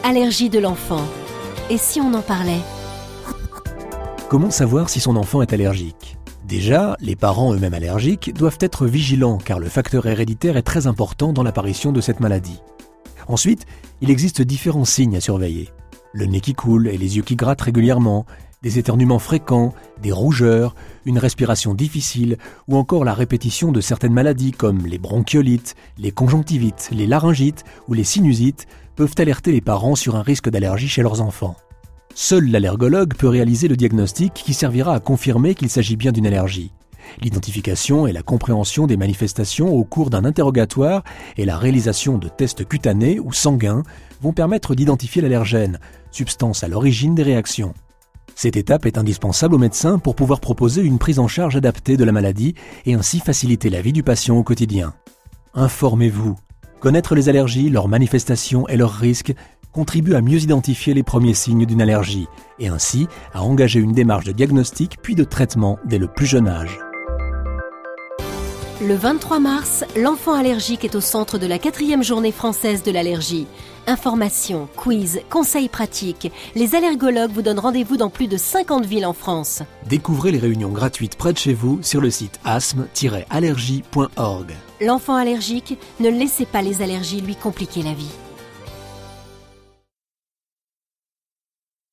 Allergie de l'enfant. Et si on en parlait ? Comment savoir si son enfant est allergique ? Déjà, les parents eux-mêmes allergiques doivent être vigilants car le facteur héréditaire est très important dans l'apparition de cette maladie. Ensuite, il existe différents signes à surveiller. Le nez qui coule et les yeux qui grattent régulièrement, des éternuements fréquents, des rougeurs, une respiration difficile ou encore la répétition de certaines maladies comme les bronchiolites, les conjonctivites, les laryngites ou les sinusites peuvent alerter les parents sur un risque d'allergie chez leurs enfants. Seul l'allergologue peut réaliser le diagnostic qui servira à confirmer qu'il s'agit bien d'une allergie. L'identification et la compréhension des manifestations au cours d'un interrogatoire et la réalisation de tests cutanés ou sanguins vont permettre d'identifier l'allergène, substance à l'origine des réactions. Cette étape est indispensable au médecin pour pouvoir proposer une prise en charge adaptée de la maladie et ainsi faciliter la vie du patient au quotidien. Informez-vous. Connaître les allergies, leurs manifestations et leurs risques contribue à mieux identifier les premiers signes d'une allergie et ainsi à engager une démarche de diagnostic puis de traitement dès le plus jeune âge. Le 23 mars, l'enfant allergique est au centre de la 4e journée française de l'allergie. Informations, quiz, conseils pratiques, les allergologues vous donnent rendez-vous dans plus de 50 villes en France. Découvrez les réunions gratuites près de chez vous sur le site asthme-allergie.org. L'enfant allergique, ne laissez pas les allergies lui compliquer la vie.